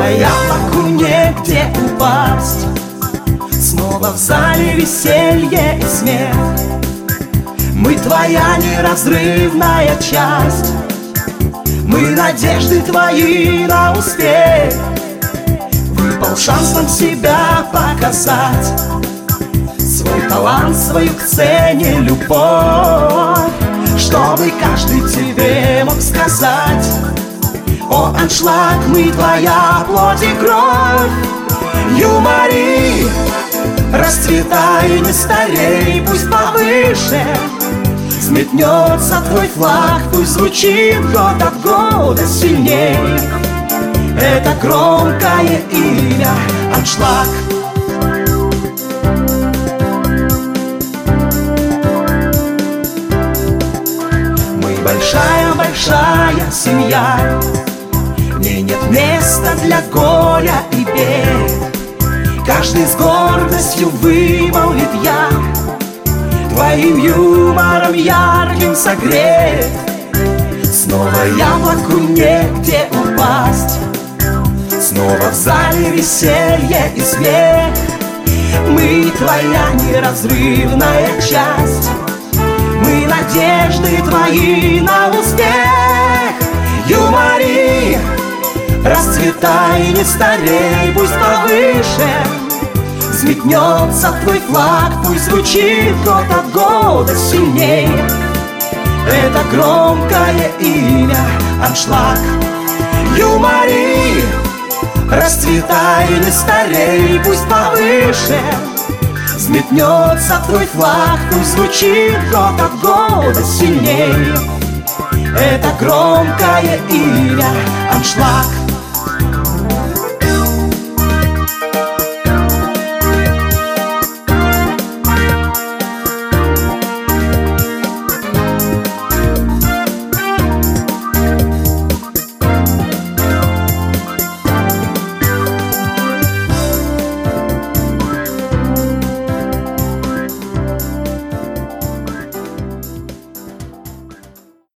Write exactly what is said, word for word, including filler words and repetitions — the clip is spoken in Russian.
яблоку негде упасть. Снова в зале веселье и смех. Мы твоя неразрывная часть. Мы надежды твои на успех. Выпал шанс нам себя показать, свой талант, свою к цене любовь, чтобы каждый тебе мог сказать: о, аншлаг, мы твоя плоть и кровь. Юмори, расцветай, не старей, пусть повыше взметнется твой флаг, пусть звучит год от года сильней это громкое имя аншлаг. Мы большая-большая семья, в ней нет места для горя и бед. Каждый с гордостью вымолвит я, твоим юмором ярким согрет. Снова яблоку негде упасть. Снова в зале веселье и смех. Мы твоя неразрывная часть. Мы надежды твои на успех. Юмори, расцветай, не старей, пусть повыше взметнется твой флаг, пусть звучит год от года сильней это громкое имя аншлаг. Юмори, расцветай, не старей, пусть повыше взметнется твой флаг, пусть звучит год от года сильней это громкое имя аншлаг.